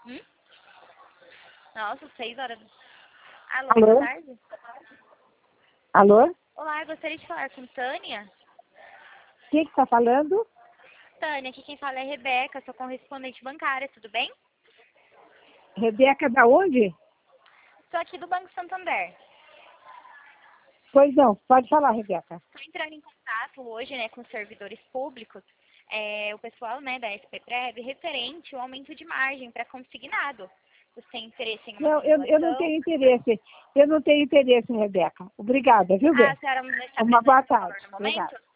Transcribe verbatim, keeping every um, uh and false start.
Hum? Nossa, seis horas. Alô, Alô? boa tarde. Alô? Olá, eu gostaria de falar com Tânia. Quem que está falando? Tânia, aqui quem fala é Rebeca, sou correspondente bancária, tudo bem? Rebeca da onde? Sou aqui do Banco Santander. Pois não, pode falar, Rebeca. Estou entrando em contato hoje, né, com os servidores públicos, é, o pessoal, né, da S P Prev, referente ao aumento de margem para consignado. Você tem interesse em uma Não, eu, eu não simulação? tenho interesse. Eu não tenho interesse, Rebeca. Obrigada, viu, Ah, bem? a senhora não está Uma boa presente no valor tarde. no Obrigada. momento?